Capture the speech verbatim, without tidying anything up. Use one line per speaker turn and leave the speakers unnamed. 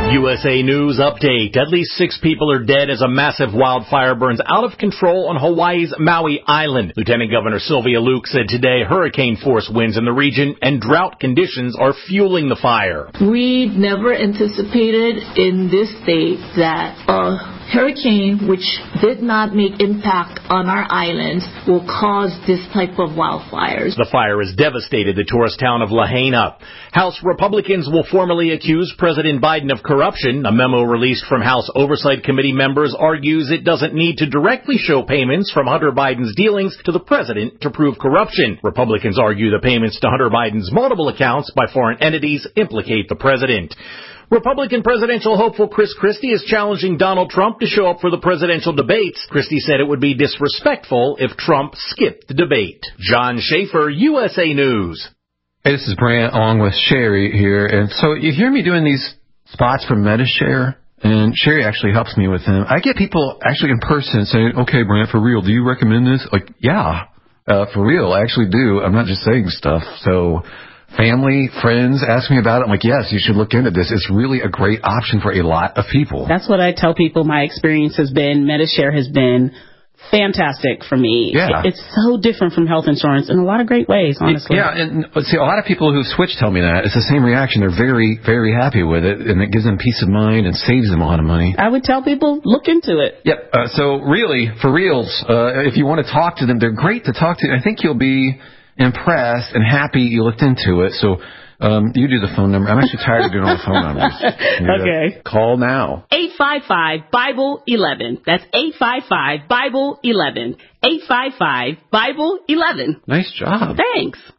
U S A News update. At least six people are dead as a massive wildfire burns out of control on Hawaii's Maui Island. Lieutenant Governor Sylvia Luke said today hurricane-force winds in the region and drought conditions are fueling the fire.
We never anticipated in this state that a hurricane, which did not make impact on our island, will cause this type of wildfires.
The fire has devastated the tourist town of Lahaina. House Republicans will formally accuse President Biden of corruption. A memo released from House Oversight Committee members argues it doesn't need to directly show payments from Hunter Biden's dealings to the president to prove corruption. Republicans argue the payments to Hunter Biden's multiple accounts by foreign entities implicate the president. Republican presidential hopeful Chris Christie is challenging Donald Trump to show up for the presidential debates. Christie said it would be disrespectful if Trump skipped the debate. John Schaefer, U S A News.
Hey, this is Brant along with Sherry here. And so you hear me doing these spots for MediShare, and Sherry actually helps me with them. I get people actually in person saying, okay, Brant, for real, do you recommend this? Like, yeah, uh, for real, I actually do. I'm not just saying stuff. So family, friends ask me about it. I'm like, yes, you should look into this. It's really a great option for a lot of people.
That's what I tell people my experience has been. MediShare has been fantastic for me.
Yeah.
It's so different from health insurance in a lot of great ways, honestly.
Yeah, and see, a lot of people who switch tell me that. It's the same reaction. They're very, very happy with it, and it gives them peace of mind and saves them a lot of money.
I would tell people, look into it.
Yep. Uh, so really, for reals, uh, if you want to talk to them, they're great to talk to. I think you'll be impressed and happy you looked into it. So um, you do the phone number. I'm actually tired of doing all the phone numbers.
Okay.
Call now.
eight five five Bible eleven. That's eight five five Bible eleven. eight five five Bible eleven.
Nice job.
Thanks.